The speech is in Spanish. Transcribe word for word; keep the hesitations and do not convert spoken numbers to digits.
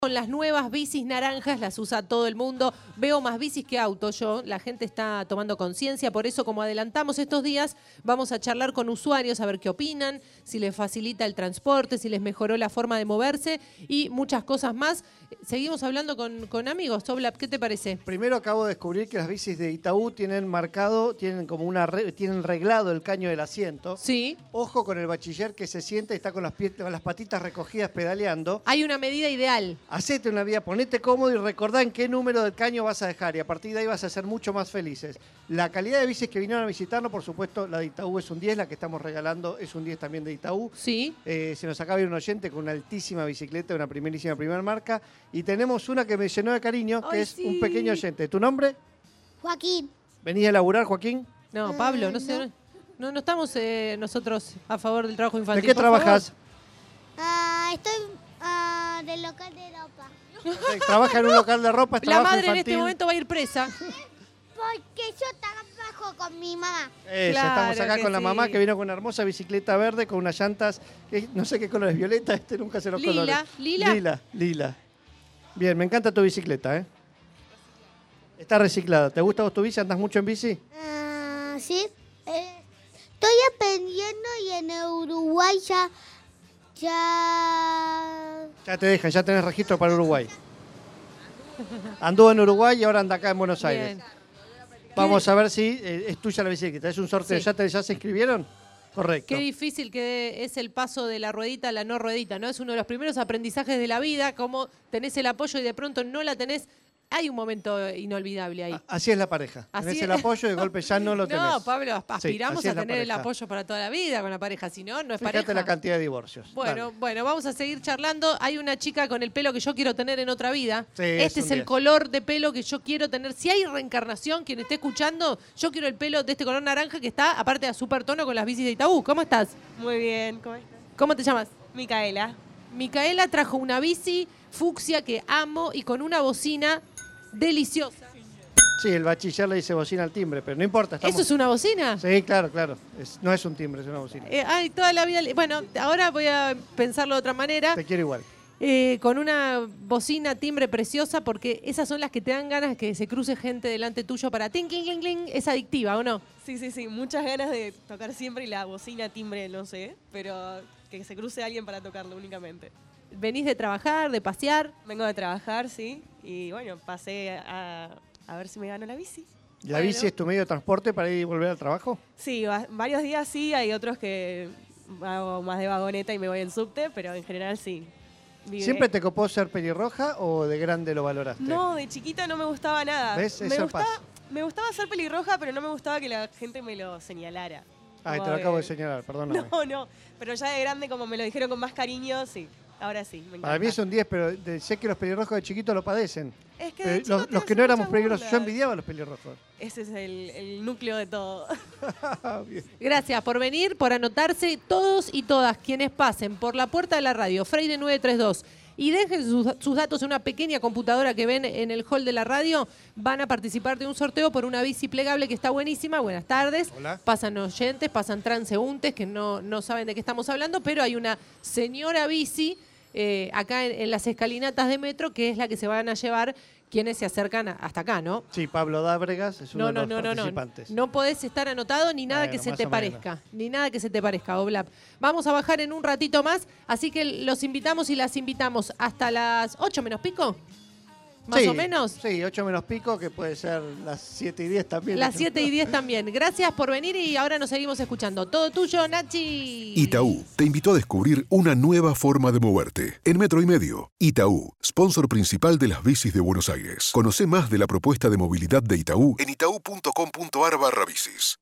Con las nuevas bicis naranjas, las usa todo el mundo. Veo más bicis que autos yo. La gente está tomando conciencia. Por eso, como adelantamos estos días, vamos a charlar con usuarios a ver qué opinan, si les facilita el transporte, si les mejoró la forma de moverse y muchas cosas más. Seguimos hablando con, con amigos. Oblap, ¿qué te parece? Primero acabo de descubrir que las bicis de Itaú tienen marcado, tienen como una re, tienen reglado el caño del asiento. Sí. Ojo con el bachiller que se sienta y está con las, pie, con las patitas recogidas pedaleando. Hay una medida ideal. Hacete una vía, ponete cómodo y recordá en qué número del caño vas a dejar y a partir de ahí vas a ser mucho más felices. La calidad de bicis que vinieron a visitarnos, por supuesto, la de Itaú es un diez, la que estamos regalando es un diez también de Itaú. Sí. Eh, se nos acaba de ir un oyente con una altísima bicicleta, una primerísima primera marca y tenemos una que me llenó de cariño, que Ay, es sí. un pequeño oyente. ¿Tu nombre? Joaquín. ¿Venís a laburar, Joaquín? No, Pablo, no no. sé. No, no estamos eh, nosotros a favor del trabajo infantil. ¿De qué por trabajas? favor. Ah, estoy ah, del local de ropa. Trabaja en un local de ropa, es La trabajo madre en este infantil. momento va a ir presa. Porque yo trabajo con mi mamá. Eso, Claro estamos acá que con la sí. mamá que vino con una hermosa bicicleta verde con unas llantas, que no sé qué color es, violeta, este nunca se los Lila, colores. lila. Lila, lila. Bien, me encanta tu bicicleta, ¿eh? Está reciclada. ¿Te gusta vos tu bici? ¿Andás mucho en bici? Ah, sí. Eh, estoy aprendiendo y en Uruguay ya... Ya... Ya te dejan, ya tenés registro para Uruguay. Anduvo en Uruguay y ahora anda acá en Buenos Aires. Bien. Vamos a ver si eh, es tuya la bicicleta. Es un sorteo. Sí. ¿Ya, te, ¿Ya se inscribieron? Correcto. Qué difícil que es el paso de la ruedita a la no ruedita, ¿no? Es uno de los primeros aprendizajes de la vida, como tenés el apoyo y de pronto no la tenés. Hay un momento inolvidable ahí. A- Así es la pareja. Así Tenés es. el apoyo y de golpe ya no lo tenés. No, Pablo, asp- Sí, aspiramos así a es la tener el pareja. apoyo para toda la vida con la pareja, si no, no es Fíjate pareja. la cantidad de divorcios. Bueno, Dale. bueno, vamos a seguir charlando. Hay una chica con el pelo que yo quiero tener en otra vida. Sí, es este un es el diez. color de pelo que yo quiero tener. Si hay reencarnación, quien esté escuchando, yo quiero el pelo de este color naranja que está, aparte a super tono con las bicis de Itaú. ¿Cómo estás? Muy bien, ¿cómo estás? ¿Cómo te llamas? Micaela. Micaela trajo una bici fucsia que amo y con una bocina deliciosa. Sí, el bachiller le dice bocina al timbre, pero no importa. Estamos... ¿Eso es una bocina? Sí, claro, claro. Es- no es un timbre, es una bocina. Eh, ay, toda la vida. Bueno, ahora voy a pensarlo de otra manera. Te quiero igual. Eh, con una bocina timbre preciosa, porque esas son las que te dan ganas que se cruce gente delante tuyo para ting, cling, cling, cling. Es adictiva, ¿o no? Sí, sí, sí, muchas ganas de tocar siempre y la bocina, timbre, no sé, pero que se cruce alguien para tocarlo únicamente. Venís de trabajar, de pasear. Vengo de trabajar, sí, y bueno, pasé a, a ver si me gano la bici. ¿La Bueno. bici es tu medio de transporte para ir y volver al trabajo? Sí, va- varios días sí, hay otros que hago más de vagoneta y me voy en subte, pero en general sí. Vive- ¿Siempre te copó ser pelirroja o de grande lo valoraste? No, de chiquita no me gustaba nada. ¿Ves? Me Eso gustaba, pasa. me gustaba ser pelirroja, pero no me gustaba que la gente me lo señalara. Ay, Como te lo acabo de que- señalar, perdóname. No, no, pero ya de grande como me lo dijeron con más cariño, sí. Ahora sí, me encanta. Para mí es un diez, pero de- sé que los pelirrojos de chiquito lo padecen. Es que Pero de chico los, te los que hacen no éramos muchas peligrosos, yo burlas. envidiaba a los pelirrojos. Ese es el, el núcleo de todo. Bien. Gracias por venir, por anotarse. Todos y todas quienes pasen por la puerta de la radio, Freire nueve tres dos, y dejen sus, sus datos en una pequeña computadora que ven en el hall de la radio, van a participar de un sorteo por una bici plegable que está buenísima. Buenas tardes. Hola. Pasan oyentes, pasan transeúntes que no, no saben de qué estamos hablando, pero hay una señora bici eh, acá en, en las escalinatas de metro que es la que se van a llevar quienes se acercan a- hasta acá, ¿no? Sí, Pablo Dábregas es uno No, de no, los no, no, no. participantes. No podés estar anotado ni nada Bueno, que se más te o menos. parezca. Ni nada que se te parezca, Oblap. Vamos a bajar en un ratito más, así que los invitamos y las invitamos hasta las ocho menos pico. Más Sí, o menos. Sí, ocho menos pico, que puede ser las siete y diez también. Las siete y diez también. Gracias por venir y ahora nos seguimos escuchando. Todo tuyo, Nachi. Itaú te invitó a descubrir una nueva forma de moverte. En metro y medio, Itaú, sponsor principal de las bicis de Buenos Aires. Conoce más de la propuesta de movilidad de Itaú en itaú punto com punto ar barra bicis.